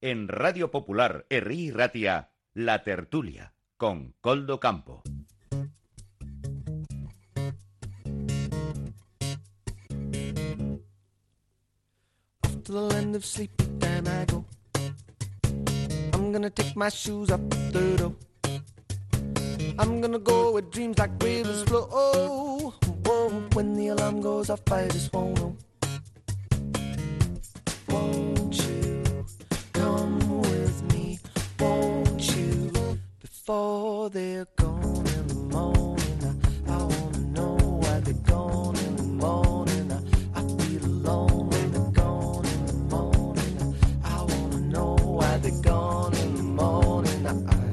En Radio Popular, Herri Ratia, La Tertulia, con Coldo Campo. To the land of sleepy time I go. I'm gonna take my shoes up the door. I'm gonna go where dreams like rivers flow. Oh, whoa, when the alarm goes off I just won't know. Won't you come with me? Won't you? Before they're gone in the morning, I wanna know why they're gone in the morning. I feel alone when they're gone in the morning. I wanna know why they're gone in the morning.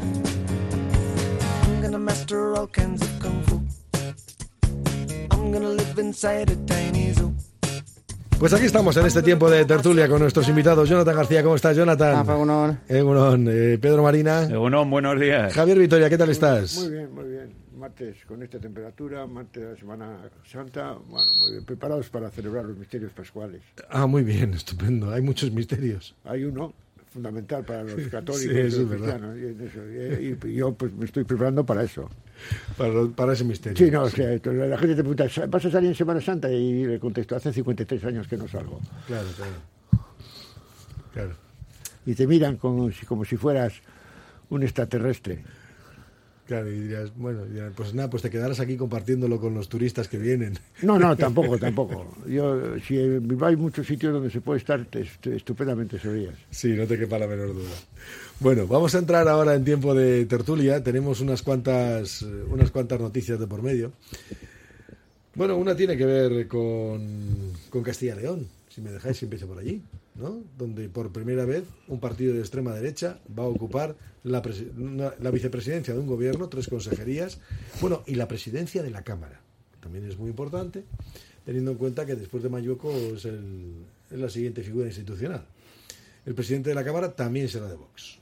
I'm gonna master all kinds of kung fu. I'm gonna live inside a tiny zoo. Pues aquí estamos en este tiempo de tertulia con nuestros invitados. Jonathan García, ¿cómo estás, Jonathan? Egunon. Pedro Marina. Egunon, buenos días. Javier Vitoria, ¿qué tal estás? Muy bien. Martes con esta temperatura, martes de la Semana Santa, bueno, muy bien, preparados para celebrar los misterios pascuales. Ah, muy bien, estupendo. Hay muchos misterios. Hay uno fundamental para los católicos sí, y los cristianos. Y yo pues me estoy preparando para eso. Para ese misterio. Sí, no, o sea, la gente te pregunta, ¿vas a salir en Semana Santa? Y le contesto, hace 53 años que no salgo. Claro. Y te miran como si fueras un extraterrestre. Claro, y dirás, pues nada, pues te quedarás aquí compartiéndolo con los turistas que vienen. No, tampoco. Yo, si en Bilbao hay muchos sitios donde se puede estar estupendamente segurías. Sí, no te quepa la menor duda. Bueno, vamos a entrar ahora en tiempo de tertulia. Tenemos unas cuantas noticias de por medio. Bueno, una tiene que ver con Castilla y León. Si me dejáis, empiezo por allí, ¿no? Donde por primera vez un partido de extrema derecha va a ocupar la vicepresidencia de un gobierno, 3 consejerías, y la presidencia de la Cámara. También es muy importante, teniendo en cuenta que después de Mayueco es la siguiente figura institucional. El presidente de la Cámara también será de Vox.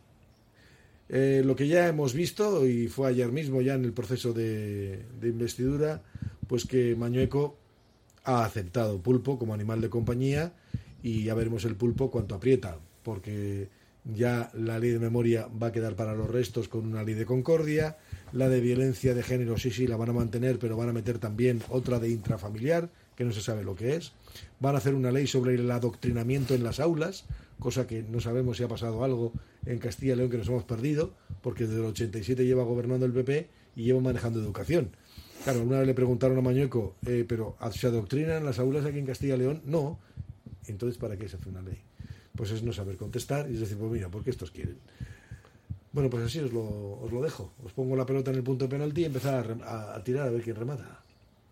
Lo que ya hemos visto, y fue ayer mismo ya en el proceso de investidura, pues que Mañueco ha aceptado Pulpo como animal de compañía, y ya veremos el Pulpo cuánto aprieta, porque ya la ley de memoria va a quedar para los restos con una ley de concordia, la de violencia de género sí la van a mantener, pero van a meter también otra de intrafamiliar, que no se sabe lo que es, van a hacer una ley sobre el adoctrinamiento en las aulas, cosa que no sabemos si ha pasado algo en Castilla y León, que nos hemos perdido, porque desde el 87 lleva gobernando el PP y lleva manejando educación. Claro, alguna vez le preguntaron a Mañueco, pero ¿se adoctrinan en las aulas aquí en Castilla y León? No. Entonces, ¿para qué se hace una ley? Pues es no saber contestar y es decir, pues mira, ¿por qué estos quieren? Bueno, pues así os lo dejo. Os pongo la pelota en el punto de penalti y empezar a tirar a ver quién remata.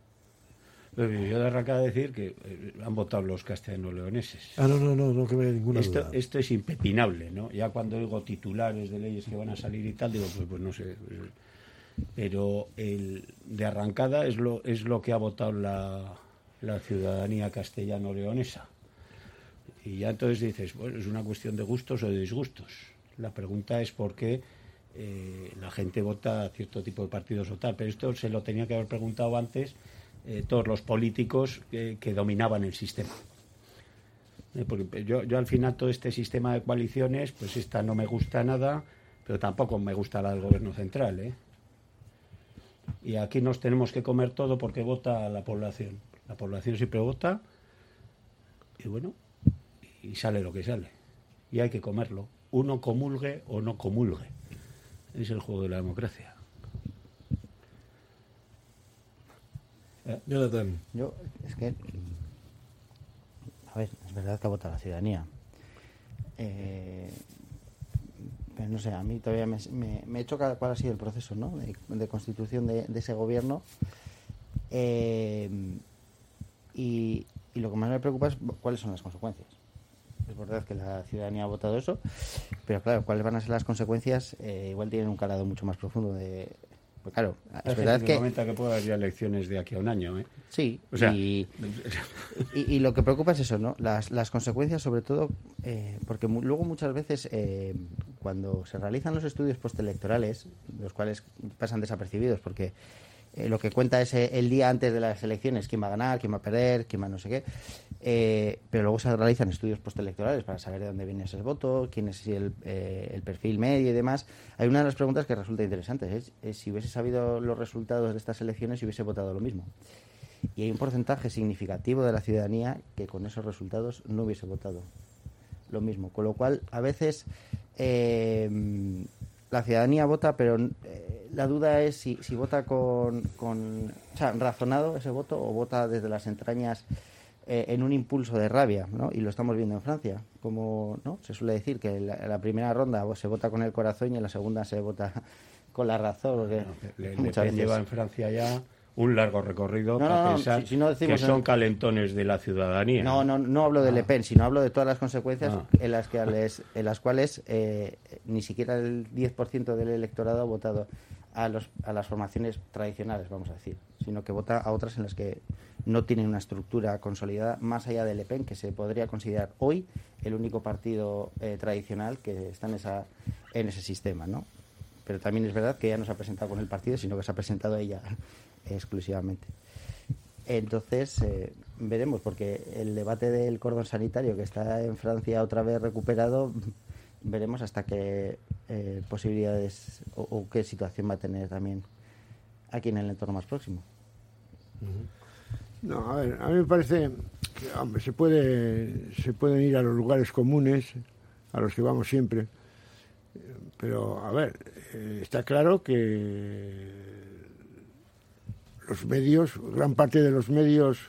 Yo de arrancar a decir que han votado los castellano-leoneses. No que me haya ninguna duda. Esto es impepinable, ¿no? Ya cuando oigo titulares de leyes que van a salir y tal, digo, pues no sé. Pero de arrancada es lo que ha votado la ciudadanía castellano-leonesa. Y ya entonces dices, bueno, es una cuestión de gustos o de disgustos. La pregunta es por qué la gente vota a cierto tipo de partidos o tal. Pero esto se lo tenía que haber preguntado antes todos los políticos que dominaban el sistema. Porque yo al final todo este sistema de coaliciones, pues esta no me gusta nada, pero tampoco me gusta la del gobierno central, Y aquí nos tenemos que comer todo porque vota la población. La población siempre vota y sale lo que sale. Y hay que comerlo. Uno comulgue o no comulgue. Es el juego de la democracia. Jonathan. Es que, a ver, es verdad que ha votado la ciudadanía. Pero no sé, a mí todavía me choca cuál ha sido el proceso, ¿no? de constitución de ese gobierno. Y lo que más me preocupa es cuáles son las consecuencias. Es verdad que la ciudadanía ha votado eso, pero claro, cuáles van a ser las consecuencias, igual tienen un calado mucho más profundo. Pues claro, es verdad que comenta que puede haber ya elecciones de aquí a un año, Sí, o sea, y lo que preocupa es eso, ¿no? Las consecuencias, sobre todo, porque luego muchas veces cuando se realizan los estudios postelectorales, los cuales pasan desapercibidos, porque lo que cuenta es el día antes de las elecciones, quién va a ganar, quién va a perder, quién va a no sé qué. Pero luego se realizan estudios postelectorales para saber de dónde viene ese voto, quién es el perfil medio y demás. Hay una de las preguntas que resulta interesante, es si hubiese sabido los resultados de estas elecciones y hubiese votado lo mismo. Y hay un porcentaje significativo de la ciudadanía que con esos resultados no hubiese votado lo mismo. Con lo cual, a veces la ciudadanía vota, pero la duda es si vota o sea, razonado ese voto, o vota desde las entrañas en un impulso de rabia, ¿no? Y lo estamos viendo en Francia, como, ¿no? Se suele decir que en la primera ronda se vota con el corazón y en la segunda se vota con la razón. Porque Le muchas veces lleva en Francia ya un largo recorrido para pensar si no decimos que son calentones de la ciudadanía. No hablo de Le Pen, sino hablo de todas las consecuencias en las cuales ni siquiera el 10% del electorado ha votado a las formaciones tradicionales, vamos a decir, sino que vota a otras en las que no tienen una estructura consolidada más allá de Le Pen, que se podría considerar hoy el único partido tradicional que está en ese sistema, ¿no? Pero también es verdad que ella no se ha presentado con el partido, sino que se ha presentado ella exclusivamente. Entonces, veremos, porque el debate del cordón sanitario, que está en Francia otra vez recuperado, veremos hasta qué posibilidades o qué situación va a tener también aquí en el entorno más próximo. No, a ver, a mí me parece que, hombre, se pueden ir a los lugares comunes, a los que vamos siempre, pero, a ver, está claro que los medios, gran parte de los medios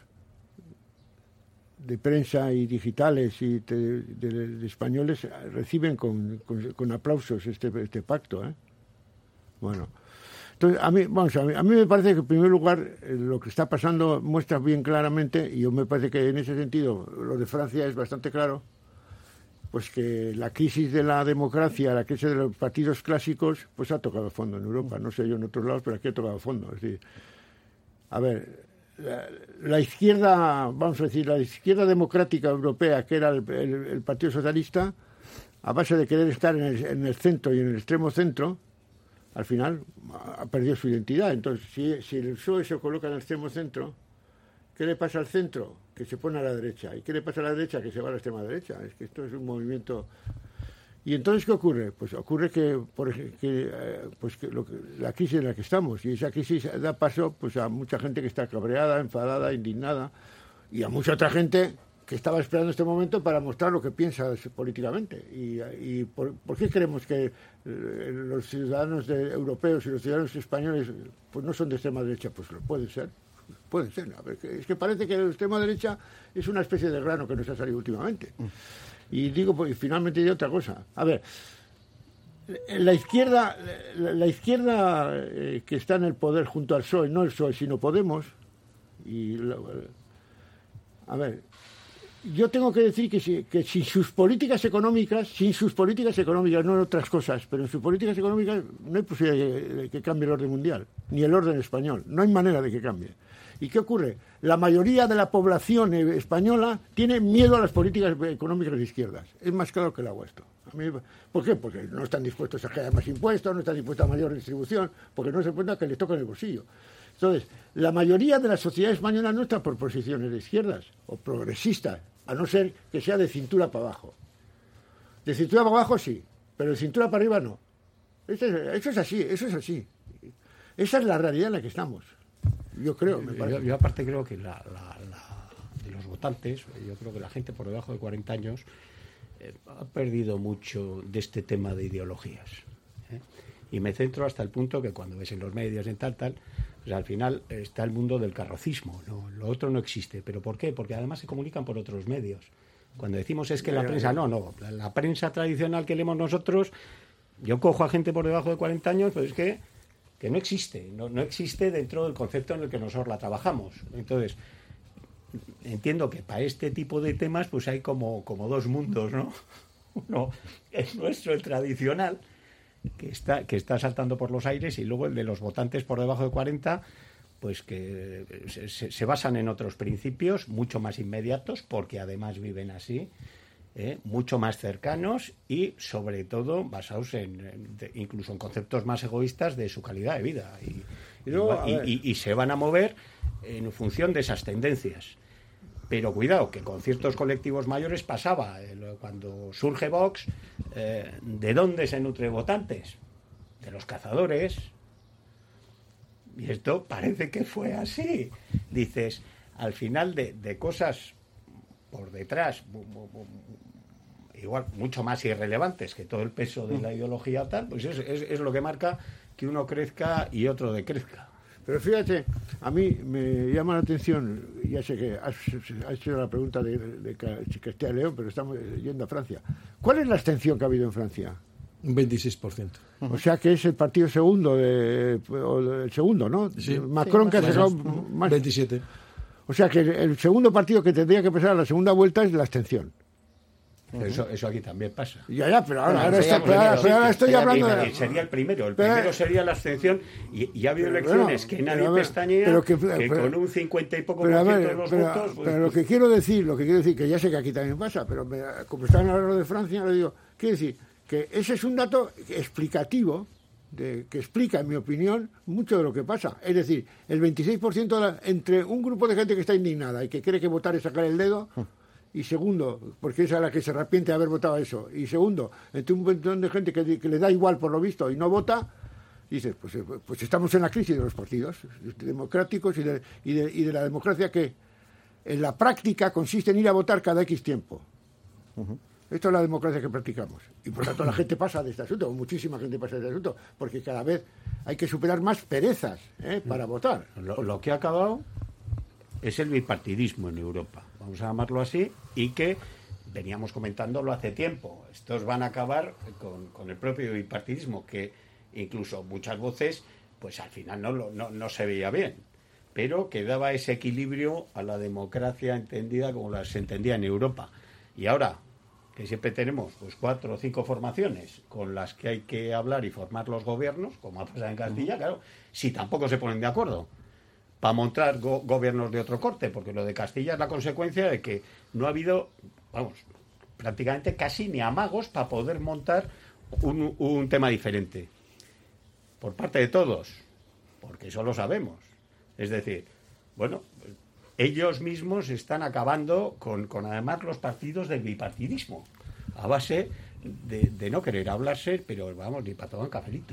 de prensa y digitales y de españoles reciben con aplausos este pacto, ¿eh? Bueno, entonces a mí me parece que en primer lugar lo que está pasando muestra bien claramente, y yo me parece que en ese sentido lo de Francia es bastante claro, pues que la crisis de la democracia, la crisis de los partidos clásicos, pues ha tocado fondo en Europa. No sé yo en otros lados, pero aquí ha tocado fondo. Es decir, a ver, la izquierda, vamos a decir, la izquierda democrática europea, que era el Partido Socialista, a base de querer estar en el centro y en el extremo centro, al final ha perdido su identidad. Entonces, si el PSOE se coloca en el extremo centro, ¿qué le pasa al centro? Que se pone a la derecha. ¿Y qué le pasa a la derecha? Que se va a la extrema derecha. Es que esto es un movimiento. ¿Y entonces qué ocurre? Pues ocurre que, la crisis en la que estamos, y esa crisis da paso pues a mucha gente que está cabreada, enfadada, indignada, y a mucha otra gente que estaba esperando este momento para mostrar lo que piensa políticamente. ¿Y por qué creemos que los ciudadanos europeos y los ciudadanos españoles pues no son de extrema derecha? Pues lo pueden ser. Pueden ser. A ver, es que parece que la extrema derecha es una especie de grano que nos ha salido últimamente. Y digo, pues finalmente digo otra cosa. A ver, la izquierda que está en el poder junto al PSOE, no el PSOE, sino Podemos, a ver, yo tengo que decir que sin sus políticas económicas, no en otras cosas, pero en sus políticas económicas no hay posibilidad de que cambie el orden mundial, ni el orden español. No hay manera de que cambie. ¿Y qué ocurre? La mayoría de la población española tiene miedo a las políticas económicas de izquierdas. Es más claro que el agua esto. ¿Por qué? Porque no están dispuestos a que haya más impuestos, no están dispuestos a mayor distribución, porque no se cuenta que les toca en el bolsillo. Entonces, la mayoría de la sociedad española no está por posiciones de izquierdas o progresistas, a no ser que sea de cintura para abajo. De cintura para abajo sí, pero de cintura para arriba no. Eso es así. Esa es la realidad en la que estamos. Yo creo, me parece. Yo aparte creo que de los votantes, yo creo que la gente por debajo de 40 años ha perdido mucho de este tema de ideologías. Y me centro hasta el punto que cuando ves en los medios, en tal, pues al final está el mundo del carrocismo, ¿no? Lo otro no existe. ¿Pero por qué? Porque además se comunican por otros medios. Cuando decimos es que la prensa, la prensa tradicional que leemos nosotros, yo cojo a gente por debajo de 40 años, pues es que no existe, no existe dentro del concepto en el que nosotros la trabajamos. Entonces, entiendo que para este tipo de temas pues hay como dos mundos, ¿no? Uno es nuestro, el tradicional, que está saltando por los aires, y luego el de los votantes por debajo de 40, pues que se basan en otros principios mucho más inmediatos, porque además viven así, mucho más cercanos y sobre todo basados incluso en conceptos más egoístas de su calidad de vida y se van a mover en función de esas tendencias. Pero cuidado, que con ciertos colectivos mayores pasaba. Cuando surge Vox, ¿de dónde se nutre votantes? De los cazadores. Y esto parece que fue así. Dices, al final de cosas por detrás, igual mucho más irrelevantes que todo el peso de la ideología tal, pues es lo que marca que uno crezca y otro decrezca. Pero fíjate, a mí me llama la atención, ya sé que has hecho la pregunta de Castilla y León, pero estamos yendo a Francia. ¿Cuál es la abstención que ha habido en Francia? Un 26%. O sea que es el partido segundo, el segundo, ¿no? Sí. Macron Sí, que ha más sacado o menos. más. 27. O sea que el segundo partido que tendría que pasar a la segunda vuelta es la abstención. Eso aquí también pasa. Ya, pero Bueno, ahora sería estoy sería hablando primero. de... Sería el primero. El Pero- primero sería la abstención y ha habido Pero elecciones bueno, que nadie pero a ver, pestañea, pero que pero- con un 50 y poco Pero, a por ciento ver, de los pero, votos... pues, pero lo que quiero decir, que ya sé que aquí también pasa, pero como están hablando de Francia, le digo, quiero decir que ese es un dato explicativo, que explica, en mi opinión, mucho de lo que pasa. Es decir, el 26% entre un grupo de gente que está indignada y que cree que votar es sacar el dedo, y segundo, porque es a la que se arrepiente de haber votado eso, y segundo, entre un montón de gente que le da igual por lo visto y no vota, dices, pues estamos en la crisis de los partidos democráticos y de la democracia que en la práctica consiste en ir a votar cada X tiempo. Esto es la democracia que practicamos. Y por tanto la gente pasa de este asunto, o muchísima gente pasa de este asunto, porque cada vez hay que superar más perezas para votar. Lo que ha acabado es el bipartidismo en Europa, vamos a llamarlo así, y que veníamos comentándolo hace tiempo. Estos van a acabar con el propio bipartidismo, que incluso muchas voces, pues al final no se veía bien, pero que daba ese equilibrio a la democracia entendida como se entendía en Europa. Y ahora, que siempre tenemos pues 4 o 5 formaciones con las que hay que hablar y formar los gobiernos, como ha pasado en Castilla, claro, si tampoco se ponen de acuerdo para montar gobiernos de otro corte, porque lo de Castilla es la consecuencia de que no ha habido, vamos, prácticamente casi ni amagos para poder montar un tema diferente. Por parte de todos, porque eso lo sabemos. Es decir, bueno, ellos mismos están acabando con además los partidos del bipartidismo, a base de no querer hablarse, pero vamos, ni para tomar un cafelito.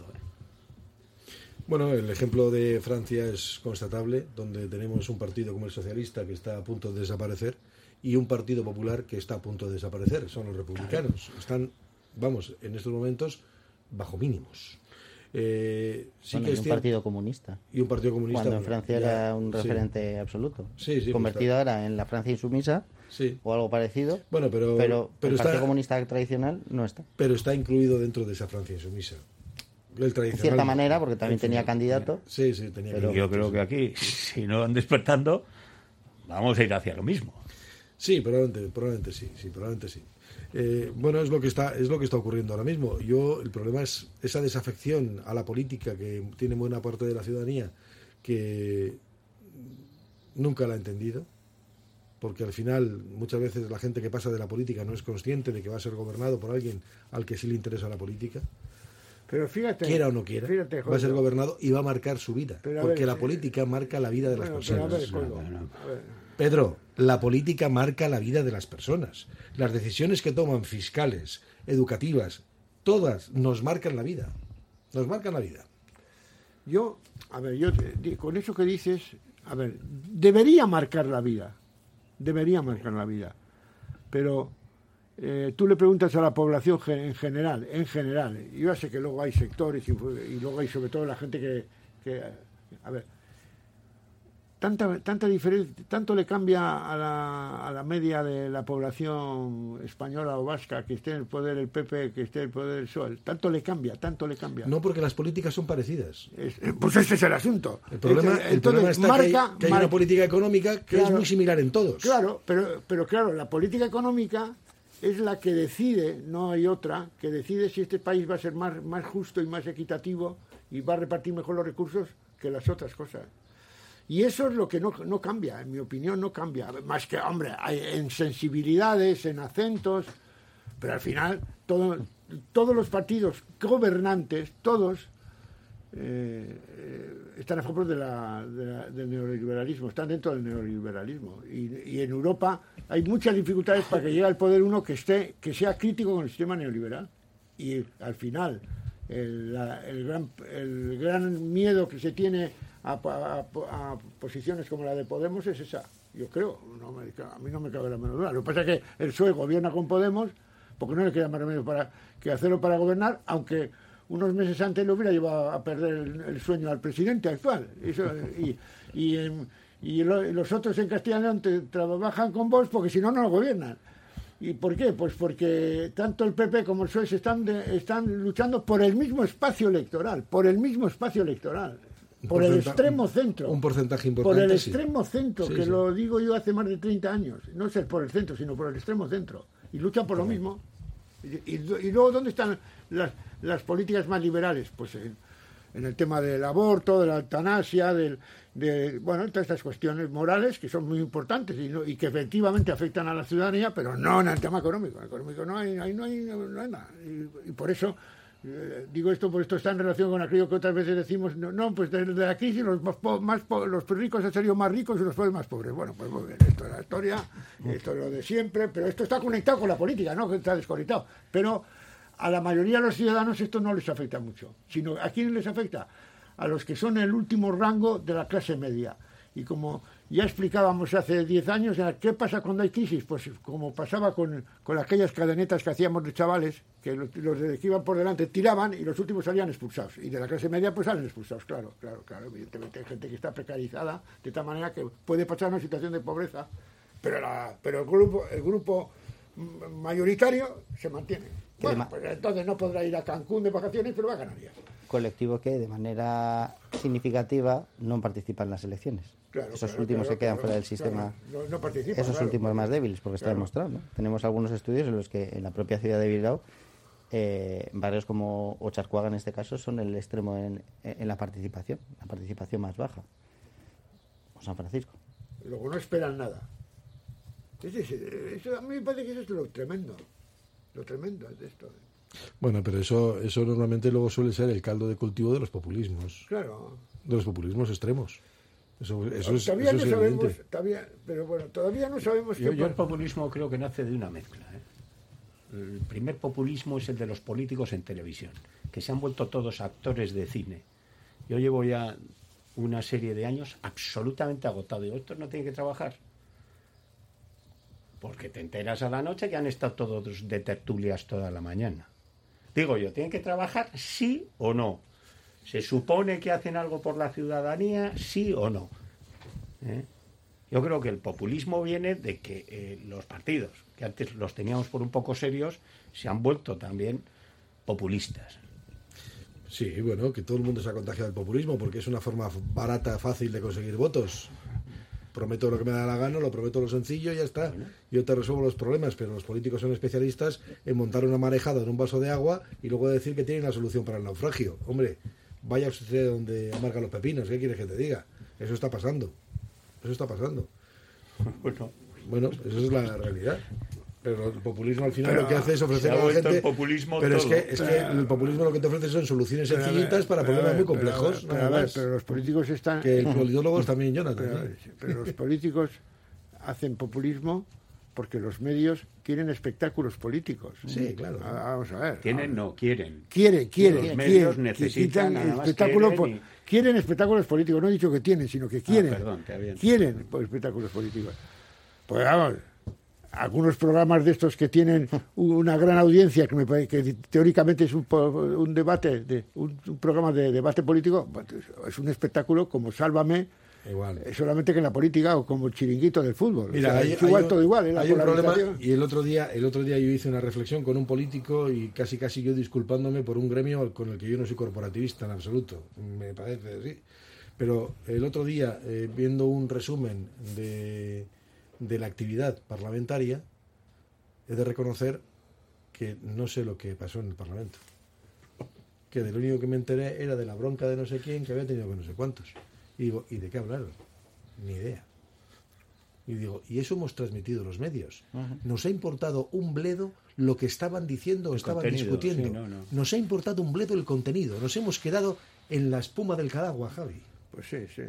Bueno, el ejemplo de Francia es constatable, donde tenemos un partido como el socialista que está a punto de desaparecer y un partido popular que está a punto de desaparecer. Son los republicanos. Están, vamos, en estos momentos bajo mínimos. Sí Bueno, que y es un cierto- partido comunista. y un partido comunista. Cuando en Francia ya, era un sí, referente absoluto. Sí, sí, Convertido pues ahora en la Francia insumisa sí. o algo parecido. Bueno, pero el está, Partido Comunista tradicional no está. pero está incluido dentro de esa Francia insumisa. El De tradicional. cierta manera, porque también tenía candidato. Sí, sí, tenía Pero Yo creo que aquí, si no van despertando, vamos a ir hacia lo mismo. Sí, probablemente sí, probablemente sí. Bueno, es lo que está ocurriendo ahora mismo. El problema es esa desafección a la política que tiene buena parte de la ciudadanía, que nunca la ha entendido, porque al final muchas veces la gente que pasa de la política no es consciente de que va a ser gobernado por alguien al que sí le interesa la política. Pero fíjate, Quiera o no quiera, fíjate, va a ser Coldo. gobernado y va a marcar su vida, Pero a porque ver, la política marca la vida de las Bueno, pero a personas. ver, Coldo, a ver. Pedro, la política marca la vida de las personas. Las decisiones que toman fiscales, educativas, todas nos marcan la vida. Nos marcan la vida. Con eso que dices, debería marcar la vida. Pero tú le preguntas a la población en general, yo ya sé que luego hay sectores y luego hay sobre todo la gente que tanta diferencia, tanto le cambia a la media de la población española o vasca que esté en el poder el PP, que esté en el poder el PSOE, tanto le cambia. No, porque las políticas son parecidas. Pues ese es el asunto. El problema Entonces, está que hay una política económica que es muy similar en todos. Claro, pero claro, la política económica es la que decide, no hay otra, que decide si este país va a ser más justo y más equitativo y va a repartir mejor los recursos que las otras cosas. Y eso es lo que no cambia, en mi opinión no cambia. Más que, hombre, hay en sensibilidades, en acentos, pero al final todos los partidos gobernantes, todos, están a favor del neoliberalismo, están dentro del neoliberalismo. Y en Europa hay muchas dificultades para que llegue al poder uno que sea crítico con el sistema neoliberal. Y al final, el gran miedo que se tiene a posiciones como la de Podemos es esa. Yo creo, a mí no me cabe la menor duda. Lo que pasa es que el PSOE gobierna con Podemos porque no le queda más remedio que hacerlo para gobernar, aunque unos meses antes lo hubiera llevado a perder el sueño al presidente actual. Y los otros en Castilla y León trabajan con Vox porque si no, no lo gobiernan. ¿Y por qué? Pues porque tanto el PP como el PSOE están luchando por el mismo espacio electoral, por el extremo centro. Un porcentaje importante. Por el sí. extremo centro, Sí, que sí. lo digo yo hace más de 30 años. No es por el centro, sino por el extremo centro. Y luchan por lo mismo. Y luego, ¿dónde están las políticas más liberales? Pues en el tema del aborto, de la eutanasia, bueno, todas estas cuestiones morales que son muy importantes y que efectivamente afectan a la ciudadanía, pero no en el tema económico. En el económico no hay nada. Y por eso digo esto, porque esto está en relación con aquello que otras veces decimos, pues de la crisis los ricos han salido más ricos y los pobres más pobres. Bueno, pues muy bien, esto es la historia, esto es lo de siempre, pero esto está conectado con la política, no que está desconectado. Pero a la mayoría de los ciudadanos esto no les afecta mucho, sino ¿a quiénes les afecta? A los que son el último rango de la clase media. Y como ya explicábamos hace 10 años, ¿qué pasa cuando hay crisis? Pues como pasaba con aquellas cadenetas que hacíamos de chavales, que los que iban por delante tiraban y los últimos salían expulsados. Y de la clase media pues salen expulsados, claro. Evidentemente hay gente que está precarizada de tal manera que puede pasar una situación de pobreza, pero el grupo mayoritario se mantiene. Bueno, pues entonces no podrá ir a Cancún de vacaciones, pero va a Canarias. Colectivo que de manera significativa no participa en las elecciones. Esos últimos que quedan fuera del sistema, no participan, esos últimos más débiles, porque está demostrado, ¿no? Tenemos algunos estudios en los que en la propia ciudad de Bilbao barrios como Otxarkoaga en este caso son el extremo en la participación más baja, o San Francisco. Luego no esperan nada. Eso a mí me parece que eso es lo tremendo de esto. Bueno, pero eso normalmente luego suele ser el caldo de cultivo de los populismos. Claro. De los populismos extremos. Todavía no sabemos, todavía no sabemos yo el populismo creo que nace de una mezcla. El primer populismo es el de los políticos en televisión, que se han vuelto todos actores de cine. Yo llevo ya una serie de años absolutamente agotado. Digo, estos no tienen que trabajar. Porque te enteras a la noche que han estado todos de tertulias toda la mañana. Digo yo, ¿tienen que trabajar sí o no? ¿Se supone que hacen algo por la ciudadanía sí o no? Yo creo que el populismo viene de que los partidos, que antes los teníamos por un poco serios, se han vuelto también populistas. Sí, bueno, que todo el mundo se ha contagiado del populismo porque es una forma barata, fácil de conseguir votos. Prometo lo que me da la gana, lo prometo lo sencillo y ya está. Yo te resuelvo los problemas, pero los políticos son especialistas en montar una marejada en un vaso de agua y luego decir que tienen la solución para el naufragio. Hombre, vaya usted donde amargan los pepinos, ¿qué quieres que te diga? Eso está pasando. Bueno, eso es la realidad. Pero el populismo al final lo que hace es ofrecer a la gente... Pero es que el populismo lo que te ofrece son soluciones sencillitas para problemas muy complejos. Pero los políticos están... Que el politólogo es también Jonathan. Pero los políticos hacen populismo porque los medios quieren espectáculos políticos. Sí, claro. Vamos a ver. Quieren. Quieren. Los medios necesitan espectáculos. Quieren espectáculos políticos. No he dicho que tienen, sino que quieren. Quieren espectáculos políticos. Pues vamos... Algunos programas de estos que tienen una gran audiencia, que teóricamente es un debate, un programa de debate político, es un espectáculo como Sálvame, igual. Solamente que en la política o como el chiringuito del fútbol. Mira, es igual, todo igual. Hay un problema, y el otro día yo hice una reflexión con un político y casi yo disculpándome por un gremio con el que yo no soy corporativista en absoluto, me parece, sí. Pero el otro día, viendo un resumen de la actividad parlamentaria, he de reconocer que no sé lo que pasó en el Parlamento. Que de lo único que me enteré era de la bronca de no sé quién que había tenido con no sé cuántos. Y digo, ¿y de qué hablaron? Ni idea. Y digo, y eso hemos transmitido los medios. Nos ha importado un bledo lo que estaban diciendo o estaban discutiendo. Sí, no. Nos ha importado un bledo el contenido. Nos hemos quedado en la espuma del Cadagua, Javi. Pues sí, sí.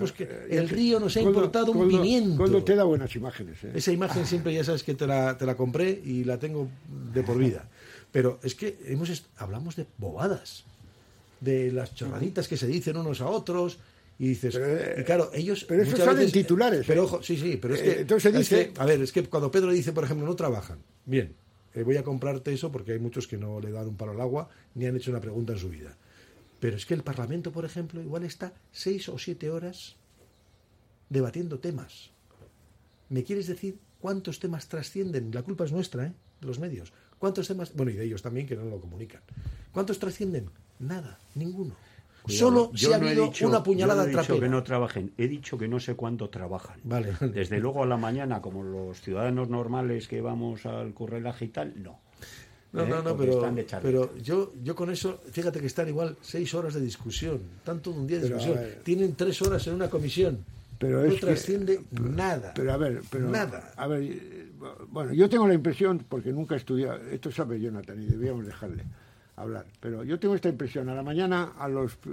El río nos ha Coldo- importado un Coldo- pimiento. Coldo te da buenas imágenes. Esa imagen siempre ya sabes que te la compré y la tengo de por vida. Pero es que hablamos de bobadas, de las chorraditas que se dicen unos a otros, y dices, y claro, ellos... pero eso muchas salen veces, titulares, Pero ojo, sí, pero es que... entonces es dice... que, a ver, es que cuando Pedro dice, por ejemplo, no trabajan, bien, voy a comprarte eso porque hay muchos que no le dan un palo al agua ni han hecho una pregunta en su vida. Pero es que el Parlamento, por ejemplo, igual está 6 o 7 horas debatiendo temas. ¿Me quieres decir cuántos temas trascienden? La culpa es nuestra, de los medios. ¿Cuántos temas? Bueno, y de ellos también, que no lo comunican. ¿Cuántos trascienden? Nada, ninguno. Cuidado, Solo yo se ha no he habido dicho- una puñalada yo no he dicho trapera. que no trabajen, he dicho que no sé cuándo trabajan. Vale. Desde luego a la mañana, como los ciudadanos normales que vamos al currelaje y tal, no. No, Porque están de charla. pero yo con eso, fíjate que están igual 6 horas de discusión, tanto un día de Pero, discusión. a ver. Tienen 3 horas en una comisión. Pero no es que- trasciende nada. Pero a ver, nada. A ver, bueno, yo tengo la impresión, porque nunca he estudiado, esto sabe Jonathan y debíamos dejarle hablar, pero yo tengo esta impresión, a la mañana a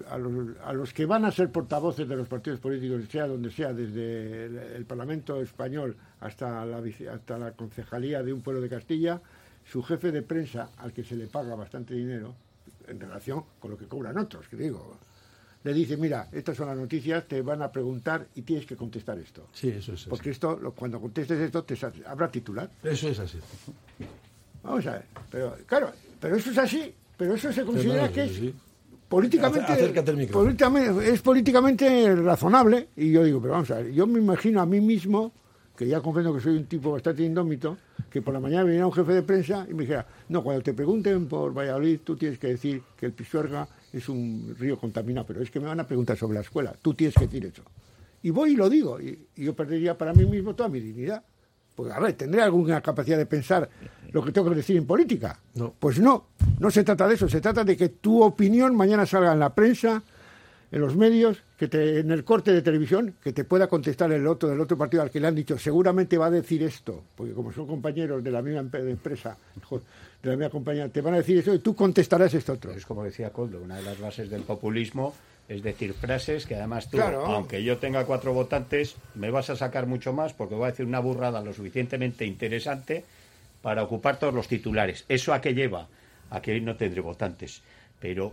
los que van a ser portavoces de los partidos políticos, sea donde sea, desde el Parlamento español hasta la concejalía de un pueblo de Castilla, su jefe de prensa, al que se le paga bastante dinero, en relación con lo que cobran otros, que digo, le dice, mira, estas son las noticias, te van a preguntar y tienes que contestar esto. Sí, eso es así. Porque esto, cuando contestes esto, habrá titular. Eso es así. Vamos a ver. Pero, claro, pero eso es así. Pero eso se considera no, que sí, es sí. políticamente... Acércate al micrófono. Es políticamente razonable. Y yo digo, pero vamos a ver, yo me imagino a mí mismo, que ya comprendo que soy un tipo bastante indómito, que por la mañana viniera un jefe de prensa y me dijera, no, cuando te pregunten por Valladolid, tú tienes que decir que el Pisuerga es un río contaminado, pero es que me van a preguntar sobre la escuela, tú tienes que decir eso. Y voy y lo digo, y yo perdería para mí mismo toda mi dignidad. Pues a ver, ¿tendré alguna capacidad de pensar lo que tengo que decir en política? No. Pues no se trata de eso, se trata de que tu opinión mañana salga en la prensa, en los medios, en el corte de televisión, que te pueda contestar del otro partido al que le han dicho, seguramente va a decir esto, porque como son compañeros de la misma empresa, de la misma compañía, te van a decir eso y tú contestarás esto otro. Es como decía Coldo, una de las bases del populismo es decir frases que además tú, Claro. aunque yo tenga 4 votantes, me vas a sacar mucho más porque voy a decir una burrada lo suficientemente interesante para ocupar todos los titulares. ¿Eso a qué lleva? A que hoy no tendré votantes. Pero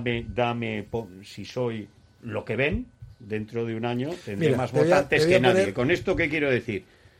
si soy lo que ven, dentro de un año tendré Mira, más te voy a votantes que poner- nadie. ¿Con esto qué quiero decir?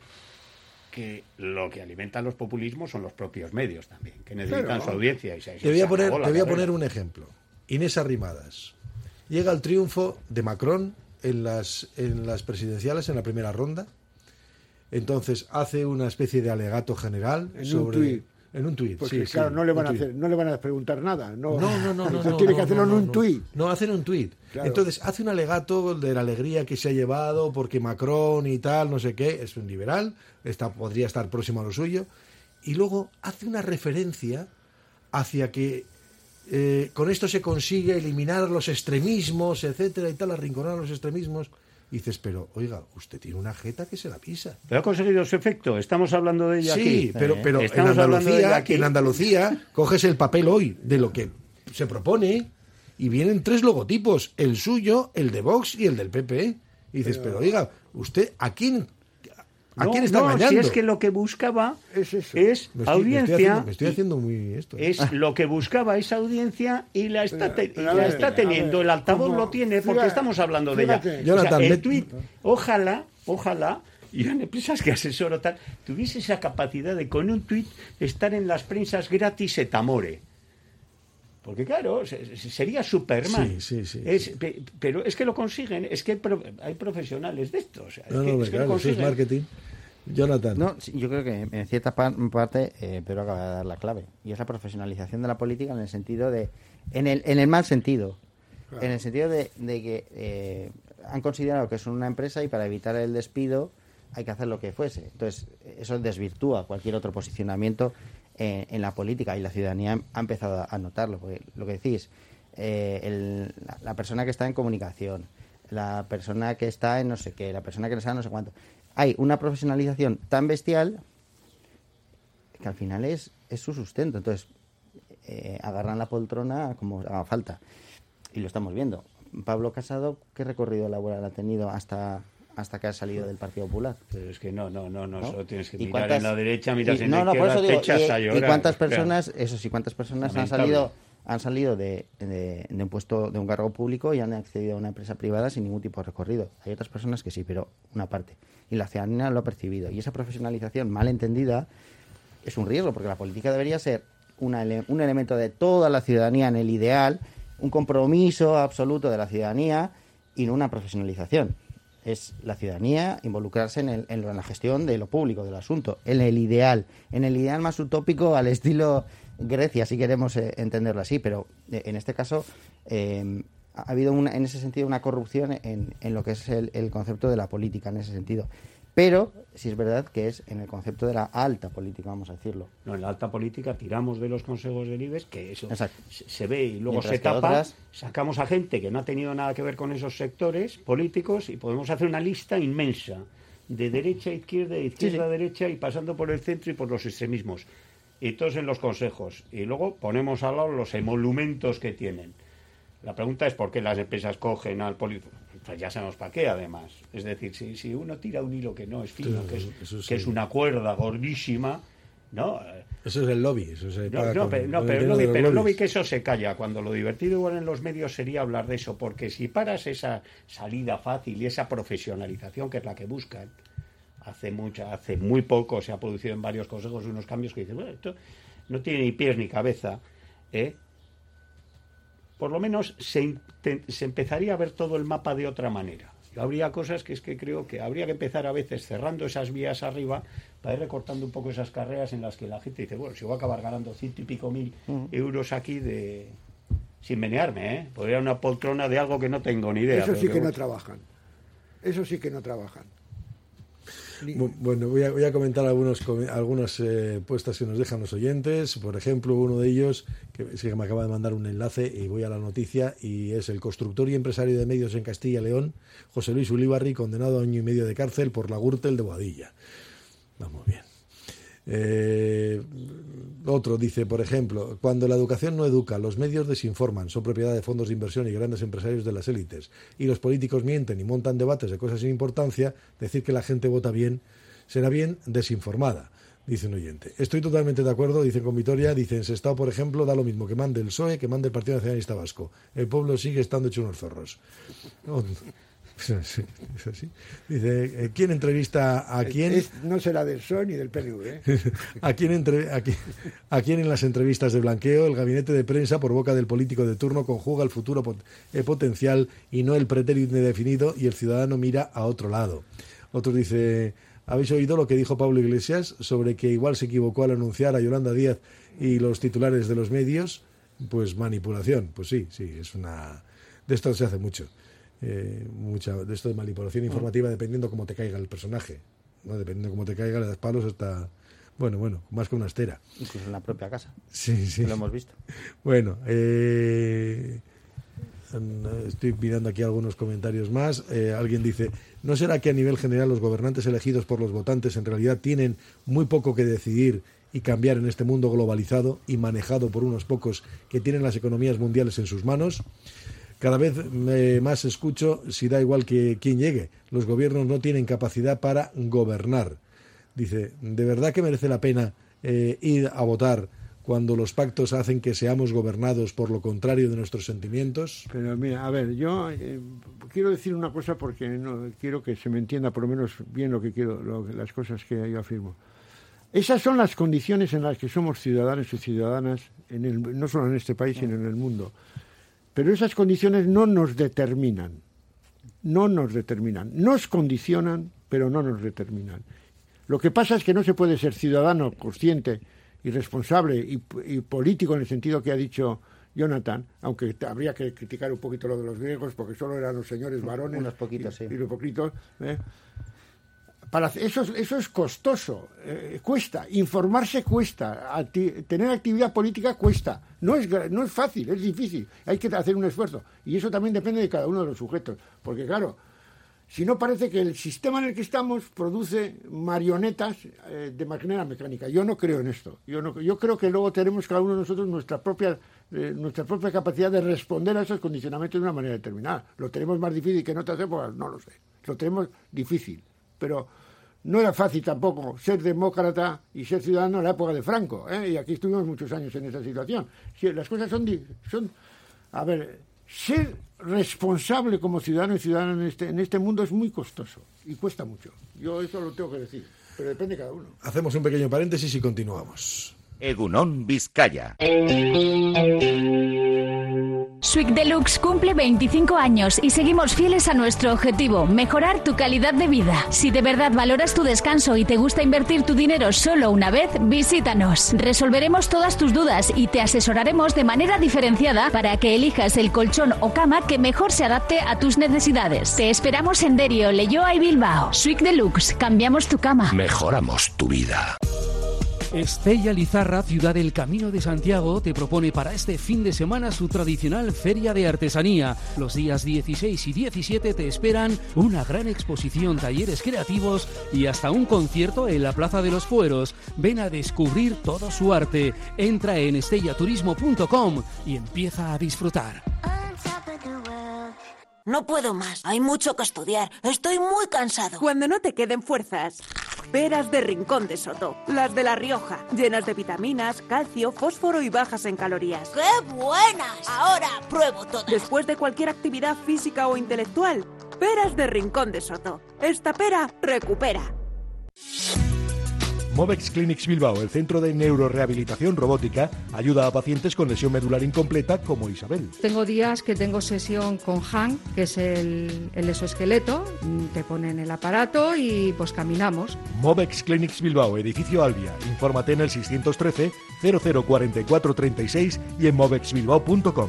Que lo que alimentan los populismos son los propios medios también, que necesitan Claro. su audiencia. Te voy a poner un ejemplo. Inés Arrimadas. Llega el triunfo de Macron en las presidenciales, en la primera ronda. Entonces hace una especie de alegato general en un tuit. Porque sí, claro, sí, no le un van a tuit. hacer, no le van a preguntar nada. No, No. tiene que hacerlo en un tuit. No, hacen un tuit. Claro. Entonces hace un alegato de la alegría que se ha llevado porque Macron y tal, no sé qué, es un liberal, podría estar próximo a lo suyo. Y luego hace una referencia hacia que con esto se consigue eliminar los extremismos, etcétera y tal, arrinconar los extremismos. Y dices, pero oiga, usted tiene una jeta que se la pisa. Pero ha conseguido su efecto, estamos hablando de ella aquí. Sí, pero Estamos hablando de ella aquí. en Andalucía coges el papel hoy de lo que se propone y vienen 3 logotipos, el suyo, el de Vox y el del PP. Y dices, pero oiga, ¿usted a quién está engañando? Si es que lo que buscaba Es eso. es audiencia. Me estoy haciendo muy esto. Es lo que buscaba esa audiencia y la está, Pero, a ver, teniendo. a ver, El altavoz como- lo tiene porque fíjate, estamos hablando de ella. fíjate. O sea, Jonathan, el tuit, ojalá, yo en empresas que asesoro tal, tuviese esa capacidad de con un tuit estar en las prensas gratis et amore. Porque claro, sería Superman. Sí. Pero es que lo consiguen, es que hay profesionales de esto. O sea, No, es que lo claro, eso es consiguen. marketing. Jonathan. No, sí, yo creo que en cierta parte Pedro acaba de dar la clave. Y es la profesionalización de la política en el sentido de... En el mal sentido. Claro. En el sentido de que han considerado que son una empresa y para evitar el despido hay que hacer lo que fuese. Entonces, eso desvirtúa cualquier otro posicionamiento en la política y la ciudadanía ha empezado a notarlo. Porque lo que decís, la persona que está en comunicación, la persona que está en no sé qué, la persona que está en no sé cuánto. Hay una profesionalización tan bestial que al final es su sustento. Entonces, agarran la poltrona como haga falta. y lo estamos viendo. Pablo Casado, ¿qué recorrido laboral ha tenido hasta que ha salido del Partido Popular? Pero es que no, solo tienes que ¿Y mirar cuántas- en la derecha, miras en no, la por izquierda, eso te digo, echas a llorar. ¿y cuántas Claro. personas, eso sí, cuántas personas Lamentable. han salido de un puesto, de un cargo público y han accedido a una empresa privada sin ningún tipo de recorrido? Hay otras personas que sí, pero una parte. Y la ciudadanía lo ha percibido. Y esa profesionalización mal entendida es un riesgo, porque la política debería ser un elemento de toda la ciudadanía en el ideal, un compromiso absoluto de la ciudadanía y no una profesionalización. Es la ciudadanía involucrarse en la gestión de lo público, del asunto, en el ideal más utópico al estilo Grecia, si queremos entenderlo así, pero en este caso ha habido en ese sentido una corrupción en lo que es el concepto de la política, en ese sentido. Pero sí es verdad que es en el concepto de la alta política, vamos a decirlo. No, en la alta política tiramos de los consejos del IBEX, que eso Exacto. se ve y luego Mientras se que tapa, otras- sacamos a gente que no ha tenido nada que ver con esos sectores políticos y podemos hacer una lista inmensa de derecha a izquierda, de izquierda a derecha y pasando por el centro y por los extremismos. Y todos en los consejos. Y luego ponemos al lado los emolumentos que tienen. La pregunta es por qué las empresas cogen al político. Pues ya sabemos para qué, además. Es decir, si uno tira un hilo que no es fino, Sí, eso sí. que es una cuerda gordísima, ¿no? Eso es el lobby. Eso se paga con Pero el el dinero lobby, de los pero el lobby lobbies. que eso se calla. Cuando lo divertido igual en los medios sería hablar de eso, porque si paras esa salida fácil y esa profesionalización que es la que buscan, hace muy poco se ha producido en varios consejos unos cambios que dicen, bueno, esto no tiene ni pies ni cabeza, por lo menos se empezaría a ver todo el mapa de otra manera. Yo habría cosas que es que creo que habría que empezar a veces cerrando esas vías arriba para ir recortando un poco esas carreras en las que la gente dice, bueno, si voy a acabar ganando 100 y pico mil euros aquí sin menearme, podría una poltrona de algo que no tengo ni idea. Eso pero sí que no bueno. trabajan. Eso sí que no trabajan. Bueno, voy a comentar algunas puestas que nos dejan los oyentes. Por ejemplo, uno de ellos, que es que me acaba de mandar un enlace y voy a la noticia, y es el constructor y empresario de medios en Castilla y León, José Luis Ulibarri, condenado a 1 año y medio de cárcel por la Gürtel de Boadilla. Vamos bien. Otro dice, por ejemplo, cuando la educación no educa, los medios desinforman, son propiedad de fondos de inversión y grandes empresarios de las élites, y los políticos mienten y montan debates de cosas sin importancia, decir que la gente vota bien será bien desinformada, dice un oyente. Estoy totalmente de acuerdo, dice con Vitoria, dice en Sestao, por ejemplo, da lo mismo que mande el PSOE que mande el Partido Nacionalista Vasco. El pueblo sigue estando hecho unos zorros. Sí, es así. Dice, ¿quién entrevista a quién? No será del PSOE ni del PNV. ¿A quién en las entrevistas de blanqueo el gabinete de prensa por boca del político de turno conjuga el futuro potencial y no el pretérito indefinido y el ciudadano mira a otro lado? Otro dice, ¿habéis oído lo que dijo Pablo Iglesias sobre que igual se equivocó al anunciar a Yolanda Díaz y los titulares de los medios? Pues manipulación. Pues sí, es una... De esto se hace mucho. Mucha de esto de manipulación informativa dependiendo cómo te caiga el personaje, ¿no? Dependiendo cómo te caiga le das palos hasta bueno más que una estera, Incluso en la propia casa. sí. Lo hemos visto. Bueno, estoy mirando aquí algunos comentarios más. Alguien dice, ¿no será que a nivel general los gobernantes elegidos por los votantes en realidad tienen muy poco que decidir y cambiar en este mundo globalizado y manejado por unos pocos que tienen las economías mundiales en sus manos? Cada vez más escucho, si da igual que quién llegue, los gobiernos no tienen capacidad para gobernar. Dice, ¿de verdad que merece la pena ir a votar cuando los pactos hacen que seamos gobernados por lo contrario de nuestros sentimientos? Pero mira, a ver, yo quiero decir una cosa porque no quiero que se me entienda por lo menos bien lo que quiero, las cosas que yo afirmo. Esas son las condiciones en las que somos ciudadanos y ciudadanas, no solo en este país, sino en el mundo. Pero esas condiciones no nos determinan. Nos condicionan, pero no nos determinan. Lo que pasa es que no se puede ser ciudadano consciente y responsable y político en el sentido que ha dicho Jonathan, aunque habría que criticar un poquito lo de los griegos, porque solo eran los señores varones. Unos poquitos, sí. Y los poquitos. Eso es costoso, cuesta, informarse cuesta, tener actividad política cuesta, no es fácil, es difícil, hay que hacer un esfuerzo y eso también depende de cada uno de los sujetos, porque claro, si no parece que el sistema en el que estamos produce marionetas de manera mecánica. Yo no creo en esto, yo creo que luego tenemos cada uno de nosotros nuestra propia nuestra propia capacidad de responder a esos condicionamientos de una manera determinada. ¿Lo tenemos más difícil que en otras épocas? No lo sé. Lo tenemos difícil, pero no era fácil tampoco ser demócrata y ser ciudadano en la época de Franco, ¿eh? Y aquí estuvimos muchos años en esa situación. Si las cosas son a ver, ser responsable como ciudadano y ciudadana en este mundo es muy costoso y cuesta mucho. Yo eso lo tengo que decir, pero depende de cada uno. Hacemos un pequeño paréntesis y continuamos. Egunon Vizcaya. Sweek Deluxe cumple 25 años y seguimos fieles a nuestro objetivo, mejorar tu calidad de vida. Si de verdad valoras tu descanso y te gusta invertir tu dinero solo una vez, visítanos. Resolveremos todas tus dudas y te asesoraremos de manera diferenciada para que elijas el colchón o cama que mejor se adapte a tus necesidades. Te esperamos en Derio, Leioa y Bilbao. Sweek Deluxe, cambiamos tu cama. Mejoramos tu vida. Estella Lizarra, Ciudad del Camino de Santiago, te propone para este fin de semana su tradicional Feria de Artesanía. Los días 16 y 17 te esperan una gran exposición, talleres creativos y hasta un concierto en la Plaza de los Fueros. Ven a descubrir todo su arte. Entra en stellaturismo.com y empieza a disfrutar. No puedo más, hay mucho que estudiar, estoy muy cansado. Cuando no te queden fuerzas, peras de Rincón de Soto, las de La Rioja, llenas de vitaminas, calcio, fósforo y bajas en calorías. ¡Qué buenas! Ahora pruebo todas. Después de cualquier actividad física o intelectual, peras de Rincón de Soto. Esta pera recupera. Movex Clinics Bilbao, el centro de neurorehabilitación robótica, ayuda a pacientes con lesión medular incompleta como Isabel. Tengo días que tengo sesión con Han, que es el exoesqueleto, te ponen el aparato y pues caminamos. Movex Clinics Bilbao, edificio Albia. Infórmate en el 613 0044 36 y en movexbilbao.com.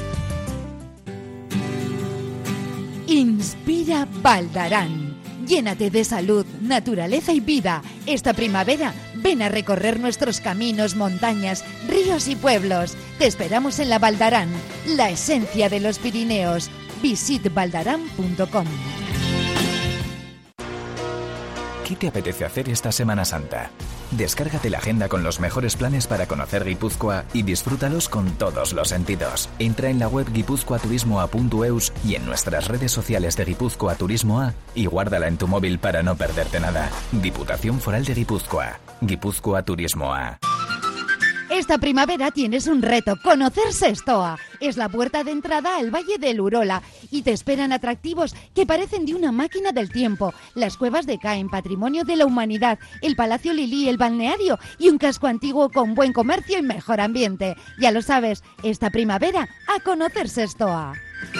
Inspira Baldarán. Llénate de salud, naturaleza y vida. Esta primavera, ven a recorrer nuestros caminos, montañas, ríos y pueblos. Te esperamos en la Baldarán, la esencia de los Pirineos. Visitbaldarán.com. ¿Qué te apetece hacer esta Semana Santa? Descárgate la agenda con los mejores planes para conocer Guipúzcoa y disfrútalos con todos los sentidos. Entra en la web guipuzcoaturismoa.eus y en nuestras redes sociales de Guipúzcoa Turismo A y guárdala en tu móvil para no perderte nada. Diputación Foral de Guipúzcoa. Guipúzcoa Turismo A. Esta primavera tienes un reto, conocer Sestoa. Es la puerta de entrada al Valle del Urola y te esperan atractivos que parecen de una máquina del tiempo. Las cuevas de Caen, patrimonio de la humanidad, el Palacio Lilí, el balneario y un casco antiguo con buen comercio y mejor ambiente. Ya lo sabes, esta primavera a conocer Sestoa.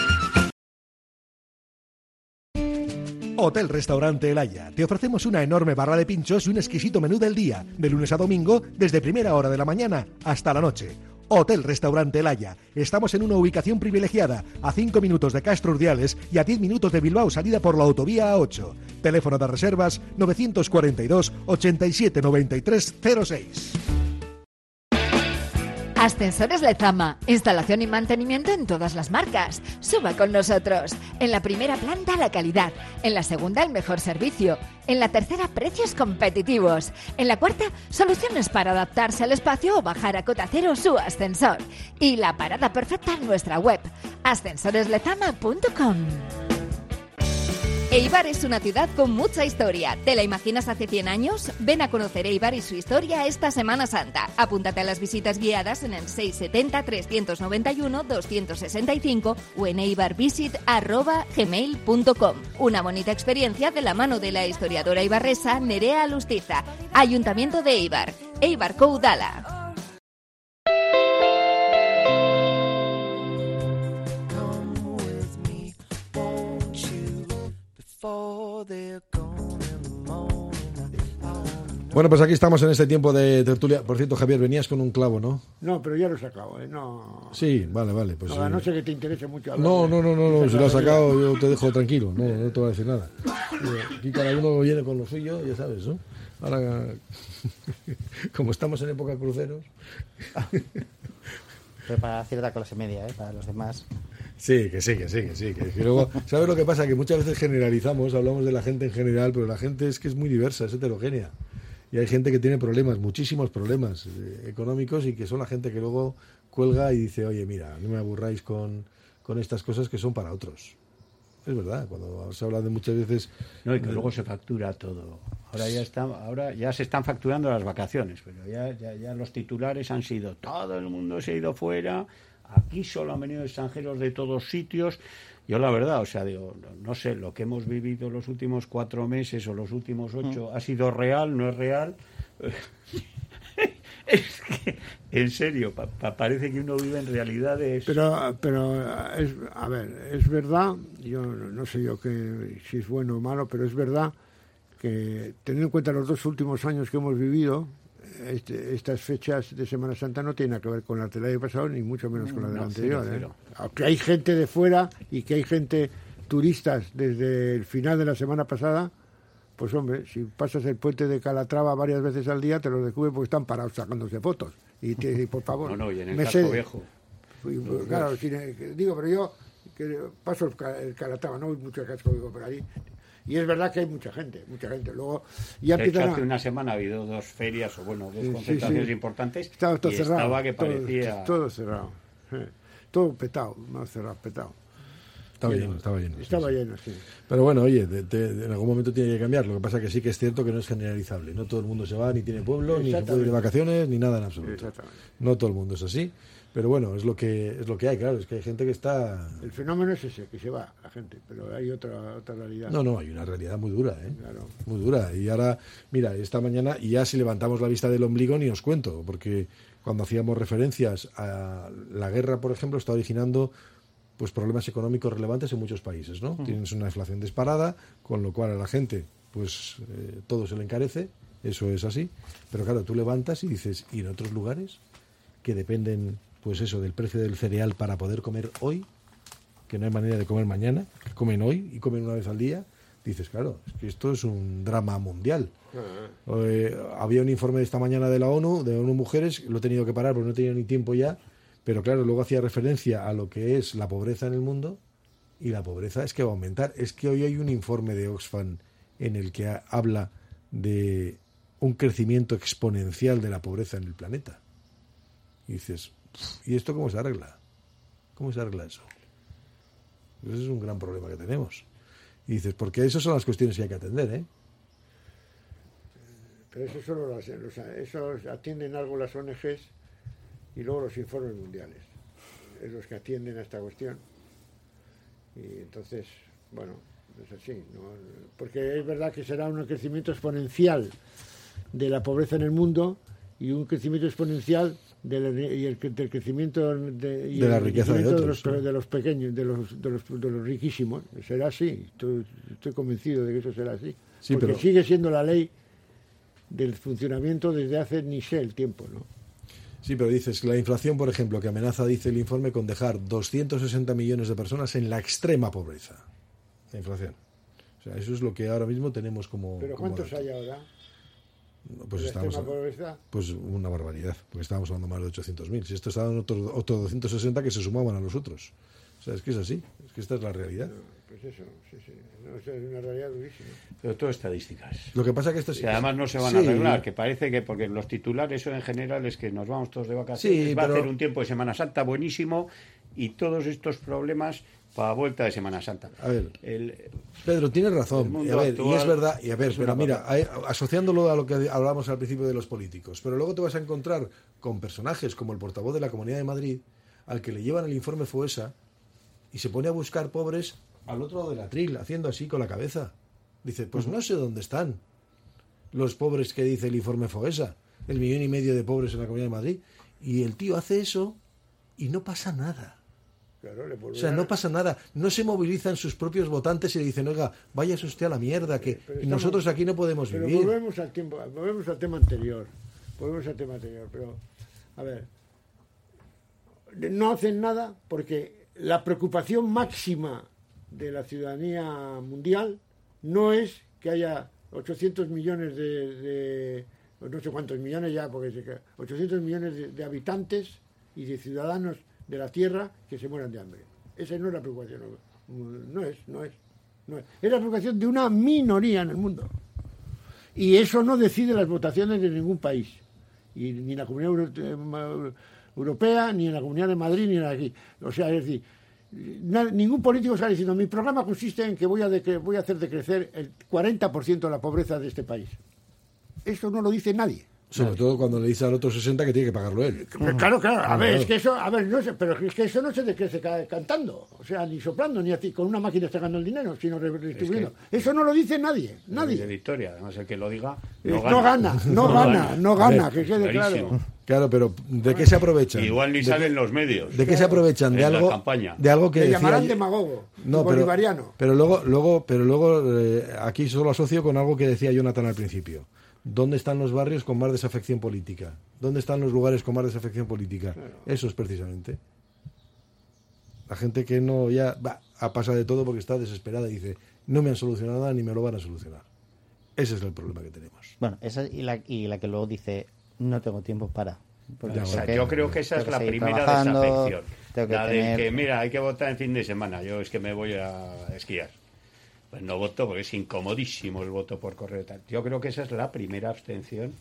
Hotel Restaurante El Haya. Te ofrecemos una enorme barra de pinchos y un exquisito menú del día, de lunes a domingo, desde primera hora de la mañana hasta la noche. Hotel Restaurante El Haya. Estamos en una ubicación privilegiada, a 5 minutos de Castro Urdiales y a 10 minutos de Bilbao, salida por la autovía A8. Teléfono de reservas 942 87 93 06. Ascensores Lezama, instalación y mantenimiento en todas las marcas. Suba con nosotros. En la primera planta la calidad, en la segunda el mejor servicio, en la tercera precios competitivos, en la cuarta soluciones para adaptarse al espacio o bajar a cota cero su ascensor. Y la parada perfecta en nuestra web, ascensoreslezama.com. Eibar es una ciudad con mucha historia. ¿Te la imaginas hace 100 años? Ven a conocer Eibar y su historia esta Semana Santa. Apúntate a las visitas guiadas en el 670-391-265 o en eibarvisit@gmail.com. Una bonita experiencia de la mano de la historiadora eibarresa Nerea Alustiza. Ayuntamiento de Eibar. Eibar Coudala. Bueno, pues aquí estamos en este tiempo de tertulia. Por cierto, Javier, venías con un clavo, ¿no? No, pero ya lo he sacado, no. Sí, vale, pues no, no sé que te interese mucho. No, si lo has sacado yo te dejo tranquilo, no te voy a decir nada. Aquí cada uno viene con lo suyo, ya sabes, ¿no? Ahora, como estamos en época cruceros... Pero para cierta clase media, para los demás... Sí, que luego, ¿sabes lo que pasa? Que muchas veces generalizamos, hablamos de la gente en general, pero la gente es que es muy diversa, es heterogénea. Y hay gente que tiene problemas, muchísimos problemas económicos, y que son la gente que luego cuelga y dice, oye, mira, no me aburráis con estas cosas que son para otros. Es verdad, cuando se habla de muchas veces... No, y que luego se factura todo. Ahora ya se están facturando las vacaciones, pero ya los titulares han sido, todo el mundo se ha ido fuera, aquí solo han venido extranjeros de todos sitios. Yo la verdad, o sea, digo, no sé, lo que hemos vivido los últimos 4 meses o los últimos 8, ¿ha sido real, no es real? Es que, en serio, parece que uno vive en realidades... Pero a ver, es verdad, yo no sé yo si es bueno o malo, pero es verdad que, teniendo en cuenta los 2 últimos años que hemos vivido, estas fechas de Semana Santa no tienen nada que ver con la del año pasado, ni mucho menos con la del anterior. Cero. Aunque hay gente de fuera y que hay gente, turistas, desde el final de la semana pasada, pues hombre, si pasas el puente de Calatrava varias veces al día, te los descubres porque están parados sacándose fotos. Y te dicen, por favor, no, y en el Casco Viejo. Claro, digo, pero yo que paso el Calatrava, no voy mucho al Casco Viejo por ahí. Y es verdad que hay mucha gente. Luego ya de hecho, hace una semana ha habido 2 ferias, o bueno, 2 concentraciones importantes. Estaba todo cerrado. Estaba que parecía... Todo cerrado. Todo petado, más cerrado, petado. Estaba lleno. Estaba lleno, sí. Pero bueno, oye, en algún momento tiene que cambiar. Lo que pasa que sí que es cierto que no es generalizable. No todo el mundo se va, ni tiene pueblo, ni se puede ir de vacaciones, ni nada en absoluto. No todo el mundo es así. Pero bueno, es lo que hay, claro. Es que hay gente que está... El fenómeno es ese, que se va la gente. Pero hay otra realidad. No, hay una realidad muy dura, ¿eh? Claro. Muy dura. Y ahora, mira, esta mañana, y ya si levantamos la vista del ombligo, ni os cuento. Porque cuando hacíamos referencias a la guerra, por ejemplo, está originando... pues problemas económicos relevantes en muchos países, ¿no? Tienes una inflación disparada, con lo cual a la gente, pues todo se le encarece, eso es así, pero claro, tú levantas y dices, ¿y en otros lugares que dependen, pues eso, del precio del cereal para poder comer hoy, que no hay manera de comer mañana, que comen hoy y comen una vez al día? Dices, claro, es que esto es un drama mundial. Había un informe de esta mañana de la ONU, de ONU Mujeres, lo he tenido que parar porque no he tenido ni tiempo ya. Pero claro, luego hacía referencia a lo que es la pobreza en el mundo, y la pobreza es que va a aumentar. Es que hoy hay un informe de Oxfam en el que habla de un crecimiento exponencial de la pobreza en el planeta. Y dices, ¿y esto cómo se arregla? ¿Cómo se arregla eso? Pues ese es un gran problema que tenemos. Y dices, porque esas son las cuestiones que hay que atender, ¿eh? Pero eso solo eso atienden algo las ONGs y luego los informes mundiales. Es los que atienden a esta cuestión. Y entonces, bueno, es así, ¿no? Porque es verdad que será un crecimiento exponencial de la pobreza en el mundo y un crecimiento exponencial del crecimiento de la riqueza de otros, de los pequeños, de los riquísimos. Será así. Estoy convencido de que eso será así. Sí, porque pero sigue siendo la ley del funcionamiento desde hace ni sé el tiempo, ¿no? Sí, pero dices, la inflación, por ejemplo, que amenaza, dice el informe, con dejar 260 millones de personas en la extrema pobreza. La inflación. O sea, eso es lo que ahora mismo tenemos como... ¿Pero cuántos hay ahora? Pues estamos... pobreza? Pues una barbaridad, porque estábamos hablando más de 800.000. Si esto estaban otros 260 que se sumaban a los otros. O sea, es que es así, es que esta es la realidad. No, pues eso, sí. No, es una realidad durísima. Pero todo estadísticas. Lo que pasa que esto sí. Y además no se van a arreglar, que parece que, porque los titulares en general es que nos vamos todos de vacaciones, va a hacer un tiempo de Semana Santa buenísimo y todos estos problemas para vuelta de Semana Santa. A ver, Pedro, tienes razón. Y es verdad, pero mira, asociándolo a lo que hablábamos al principio de los políticos, pero luego te vas a encontrar con personajes como el portavoz de la Comunidad de Madrid, al que le llevan el informe FOESA y se pone a buscar pobres al otro lado del atril, haciendo así con la cabeza. Dice, pues no sé dónde están los pobres que dice el informe FOESA, 1,5 millones de pobres en la Comunidad de Madrid. Y el tío hace eso y no pasa nada. Claro, o sea, no pasa nada. No se movilizan sus propios votantes y le dicen, oiga, váyase usted a la mierda, que nosotros aquí no podemos vivir. Pero volvemos al tema anterior. Pero, a ver, no hacen nada porque la preocupación máxima de la ciudadanía mundial no es que haya 800 millones de no sé cuántos millones ya, porque 800 millones de habitantes y de ciudadanos de la Tierra que se mueran de hambre. Esa no es la preocupación. No es. Es la preocupación de una minoría en el mundo. Y eso no decide las votaciones de ningún país. Y ni la Comunidad Europea, ni en la Comunidad de Madrid, ni en aquí. O sea, es decir, ningún político está diciendo, mi programa consiste en que voy a hacer decrecer el 40% de la pobreza de este país. Eso no lo dice nadie. Sobre todo cuando le dice al otro 60 que tiene que pagarlo él. Claro, a ver, es que eso, pero es que eso no se decrece cantando, o sea, ni soplando, ni así, con una máquina sacando el dinero, sino redistribuyendo. Eso no lo dice nadie. De Victoria, además el que lo diga no gana, que quede claro. Claro, pero ¿de qué se aprovechan? Igual ni salen los medios. ¿De qué se aprovechan? De algo que le decía llamarán demagogo, bolivariano. Pero luego aquí solo asocio con algo que decía Jonathan al principio. ¿Dónde están los barrios con más desafección política? ¿Dónde están los lugares con más desafección política? Claro. Eso es precisamente. La gente que no ya pasa de todo porque está desesperada y dice, no me han solucionado nada ni me lo van a solucionar. Ese es el problema que tenemos. Bueno, esa y la que luego dice, no tengo tiempo para. Yo creo que esa es la primera desafección. La de que, mira, hay que votar en fin de semana. Yo es que me voy a esquiar. Pues no voto porque es incomodísimo el voto por correo. Yo creo que esa es la primera abstención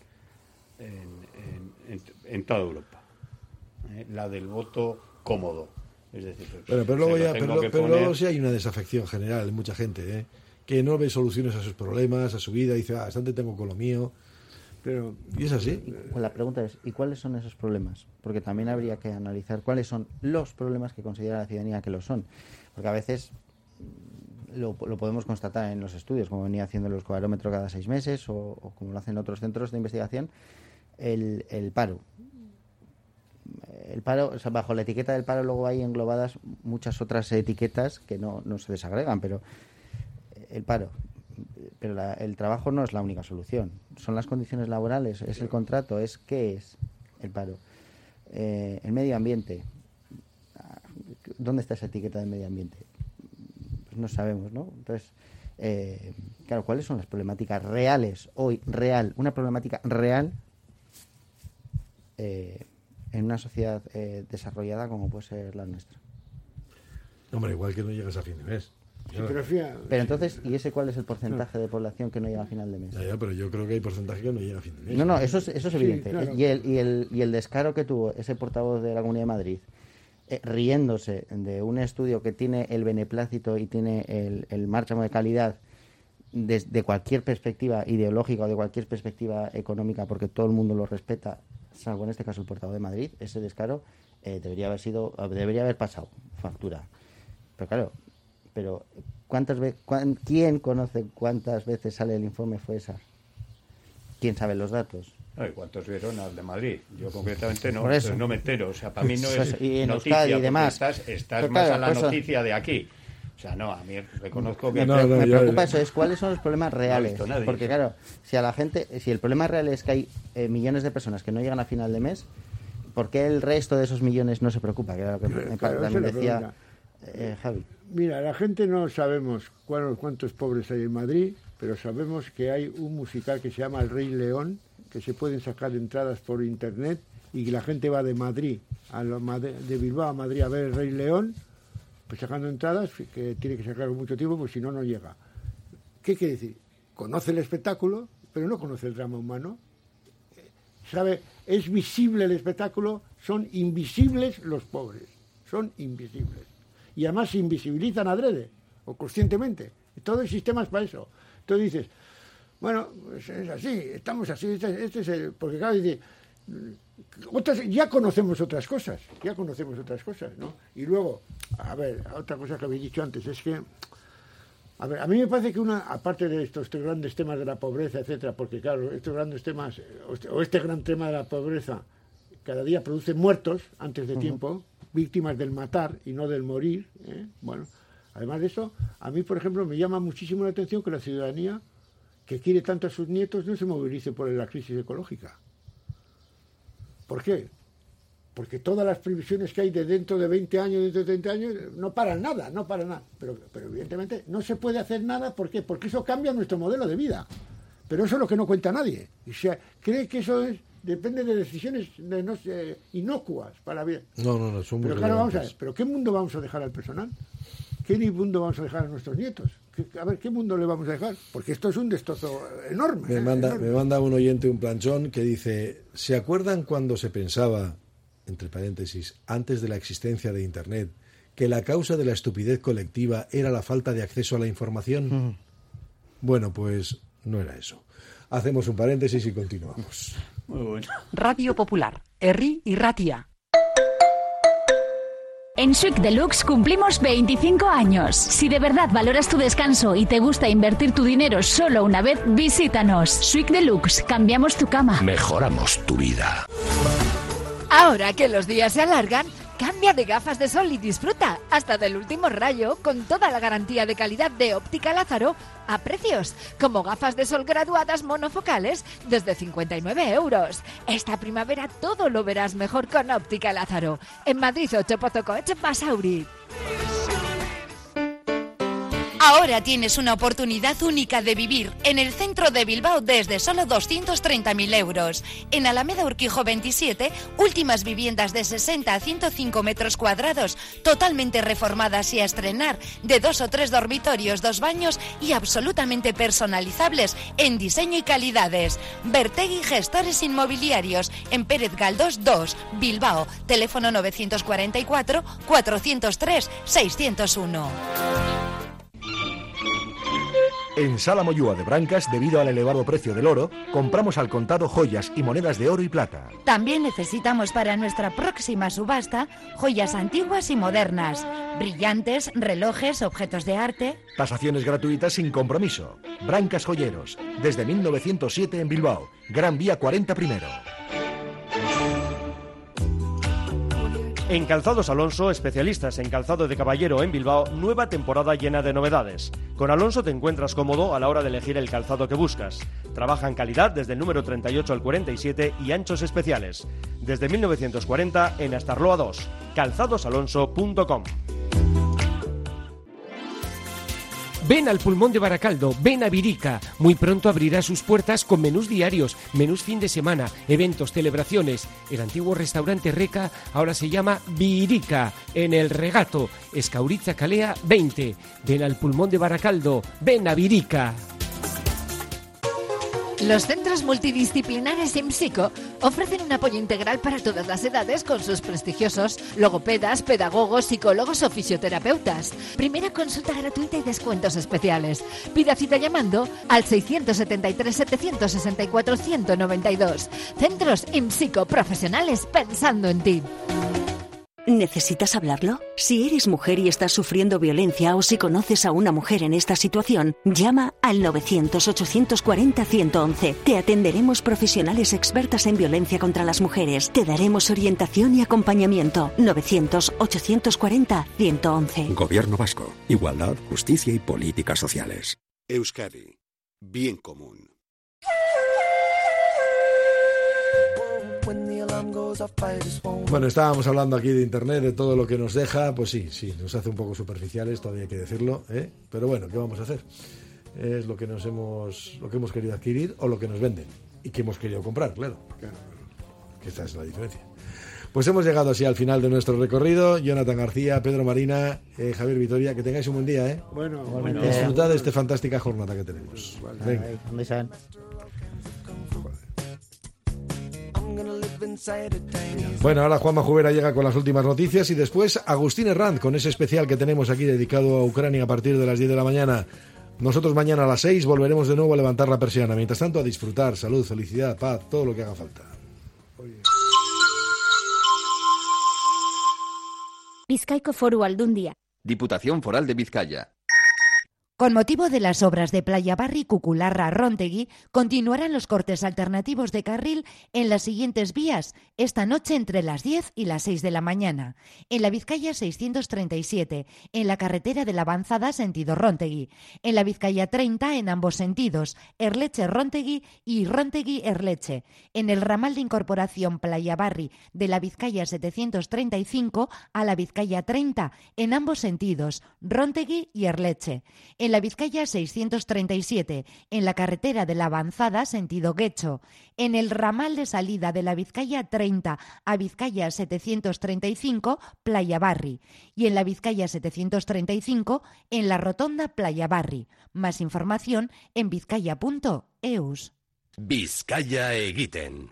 en toda Europa. La del voto cómodo. Es decir, pues, pero luego sí hay una desafección general en mucha gente, que no ve soluciones a sus problemas, a su vida, dice, bastante tengo con lo mío. Y es así. Pues la pregunta es, ¿y cuáles son esos problemas? Porque también habría que analizar cuáles son los problemas que considera la ciudadanía que lo son. Porque a veces lo podemos constatar en los estudios, como venía haciendo el Euskobarómetro cada 6 meses o como lo hacen otros centros de investigación, el paro. El paro, o sea, bajo la etiqueta del paro luego hay englobadas muchas otras etiquetas que no se desagregan, pero el paro. Pero el trabajo no es la única solución. Son las condiciones laborales, es el contrato, ¿qué es el paro? El medio ambiente. ¿Dónde está esa etiqueta del medio ambiente? Pues no sabemos, ¿no? Entonces, claro, ¿cuáles son las problemáticas reales hoy? Una problemática real en una sociedad desarrollada como puede ser la nuestra. Hombre, igual que no llegas a fin de mes. Sí, pero entonces, ¿y ese cuál es el porcentaje de población que no llega a final de mes? Ya, pero yo creo que hay porcentaje que no llega a fin de mes. No, eso es evidente. Claro. Y el descaro que tuvo ese portavoz de la Comunidad de Madrid, riéndose de un estudio que tiene el beneplácito y tiene el marchamo de calidad de cualquier perspectiva ideológica o de cualquier perspectiva económica, porque todo el mundo lo respeta, salvo en este caso el portavoz de Madrid, ese descaro debería haber pasado factura. Pero claro, ¿quién conoce cuántas veces sale el informe FOESA? ¿Quién sabe los datos? ¿Y cuántos vieron al de Madrid? Yo concretamente no, por eso. No me entero. O sea, para mí no es y en noticia, Euskadi y demás. Estás más claro, a la noticia de aquí. O sea, no, a mí reconozco que... Me preocupa eso, es cuáles son los problemas reales. No nadie, porque claro, si el problema real es que hay millones de personas que no llegan a final de mes, ¿por qué el resto de esos millones no se preocupa? Que era lo que también decía Javi. Mira, la gente no sabemos cuántos pobres hay en Madrid, pero sabemos que hay un musical que se llama El Rey León, que se pueden sacar entradas por internet y que la gente va de de Bilbao a Madrid a ver El Rey León, pues sacando entradas, que tiene que sacar mucho tiempo, pues si no, no llega. ¿Qué quiere decir? Conoce el espectáculo, pero no conoce el drama humano. ¿Sabe? Es visible el espectáculo, son invisibles los pobres, son invisibles. Y además se invisibilizan adrede o conscientemente. Todo el sistema es para eso. Entonces dices, bueno, pues es así, estamos así, porque claro, dice, ya conocemos otras cosas, ¿no? Y luego, a ver, otra cosa que habéis dicho antes, es que, a ver, a mí me parece que aparte de estos grandes temas de la pobreza, etcétera, porque claro, estos grandes temas, o este gran tema de la pobreza, cada día produce muertos antes de tiempo, víctimas del matar y no del morir, Bueno, además de eso, a mí, por ejemplo, me llama muchísimo la atención que la ciudadanía, que quiere tanto a sus nietos, no se movilice por la crisis ecológica. ¿Por qué? Porque todas las previsiones que hay de dentro de 20 años, dentro de 30 años, no paran nada. Pero evidentemente no se puede hacer nada, ¿por qué? Porque eso cambia nuestro modelo de vida. Pero eso es lo que no cuenta nadie. O sea, cree que eso depende de decisiones inocuas para bien. No, son muy Pero claro, vamos a ver, ¿pero qué mundo vamos a dejar al personal? ¿qué mundo vamos a dejar a nuestros nietos? A ver, ¿qué mundo le vamos a dejar? Porque esto es un destrozo enorme. Me manda un oyente un planchón que dice, ¿se acuerdan cuando se pensaba, entre paréntesis, antes de la existencia de Internet, que la causa de la estupidez colectiva era la falta de acceso a la información? Bueno, pues no era eso. Hacemos un paréntesis y continuamos. Muy bueno. Radio Popular, Herri y Ratia. En Suic Deluxe cumplimos 25 años. Si de verdad valoras tu descanso y te gusta invertir tu dinero solo una vez, visítanos. Suic Deluxe, cambiamos tu cama. Mejoramos tu vida. Ahora que los días se alargan, cambia de gafas de sol y disfruta hasta del último rayo con toda la garantía de calidad de Óptica Lázaro a precios como gafas de sol graduadas monofocales desde 59 €. Esta primavera todo lo verás mejor con Óptica Lázaro. En Madrid 8 Pozocoche Basauri. Ahora tienes una oportunidad única de vivir en el centro de Bilbao desde solo 230.000 euros. En Alameda Urquijo 27, últimas viviendas de 60 a 105 metros cuadrados, totalmente reformadas y a estrenar, de 2 o 3 dormitorios, 2 baños y absolutamente personalizables en diseño y calidades. Bertegui Gestores Inmobiliarios, en Pérez Galdós 2, Bilbao. Teléfono 944 403 601. En Sala Moyúa de Brancas, debido al elevado precio del oro, compramos al contado joyas y monedas de oro y plata. También necesitamos para nuestra próxima subasta joyas antiguas y modernas, brillantes, relojes, objetos de arte. Tasaciones gratuitas sin compromiso. Brancas Joyeros, desde 1907 en Bilbao, Gran Vía 40 primero. En Calzados Alonso, especialistas en calzado de caballero en Bilbao, nueva temporada llena de novedades. Con Alonso te encuentras cómodo a la hora de elegir el calzado que buscas. Trabaja en calidad desde el número 38 al 47 y anchos especiales. Desde 1940 en Astarloa 2. calzadosalonso.com. Ven al Pulmón de Baracaldo, ven a Virica. Muy pronto abrirá sus puertas con menús diarios, menús fin de semana, eventos, celebraciones. El antiguo restaurante Reca ahora se llama Virica, en El Regato, Escauriza Calea 20. Ven al Pulmón de Baracaldo, ven a Virica. Los centros multidisciplinares IMSICO ofrecen un apoyo integral para todas las edades con sus prestigiosos logopedas, pedagogos, psicólogos o fisioterapeutas. Primera consulta gratuita y descuentos especiales. Pida cita llamando al 673 764 192. Centros IMSICO, profesionales pensando en ti. ¿Necesitas hablarlo? Si eres mujer y estás sufriendo violencia o si conoces a una mujer en esta situación, llama al 900-840-111. Te atenderemos profesionales expertas en violencia contra las mujeres. Te daremos orientación y acompañamiento. 900-840-111. Gobierno Vasco. Igualdad, justicia y políticas sociales. Euskadi. Bien común. Bueno, estábamos hablando aquí de Internet, de todo lo que nos deja. Pues sí, nos hace un poco superficiales, todavía hay que decirlo, ¿eh? Pero bueno, ¿qué vamos a hacer? Es lo que hemos querido adquirir o lo que nos venden y que hemos querido comprar, claro. Que esta es la diferencia. Pues hemos llegado así al final de nuestro recorrido. Jonathan García, Pedro Marina, Javier Vitoria, que tengáis un buen día, ¿eh? Bueno, disfrutad de esta fantástica jornada que tenemos. Venga. Bueno, ahora Juanma Jubera llega con las últimas noticias y después Agustín Herranz con ese especial que tenemos aquí dedicado a Ucrania a partir de las 10 de la mañana. Nosotros mañana a las 6 volveremos de nuevo a levantar la persiana. Mientras tanto, a disfrutar, salud, felicidad, paz, todo lo que haga falta. Bizkaiko Foru Aldundia. Diputación Foral de Vizcaya. Con motivo de las obras de Playa Barri, Cucularra-Rontegui, continuarán los cortes alternativos de carril en las siguientes vías esta noche entre las 10 y las 6 de la mañana. En la Vizcaya 637, en la carretera de la Avanzada sentido Rontegui. En la Vizcaya 30 en ambos sentidos, Erleche-Rontegui y Rontegui-Erleche. En el ramal de incorporación Playa Barri de la Vizcaya 735 a la Vizcaya 30 en ambos sentidos, Rontegui y Erleche. En en la Vizcaya 637, en la carretera de la Avanzada sentido Guecho, en el ramal de salida de la Vizcaya 30 a Vizcaya 735, Playa Barri, y en la Vizcaya 735, en la rotonda Playa Barri. Más información en vizcaya.eus. Vizcaya egiten.